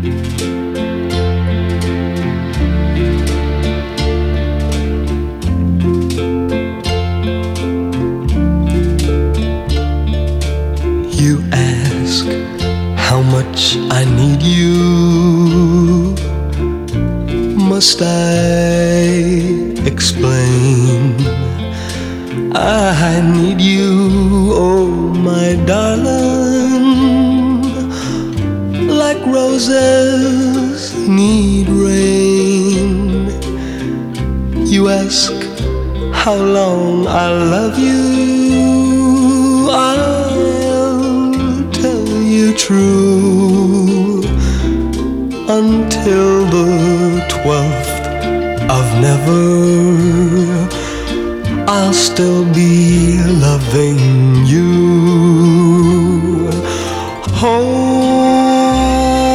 You ask how much I need you. Must I explain? I need you, oh my darling, like roses need rain. You ask how long I'll love you. I'll tell you true, until the 12th of never, I'll still be loving you. Oh,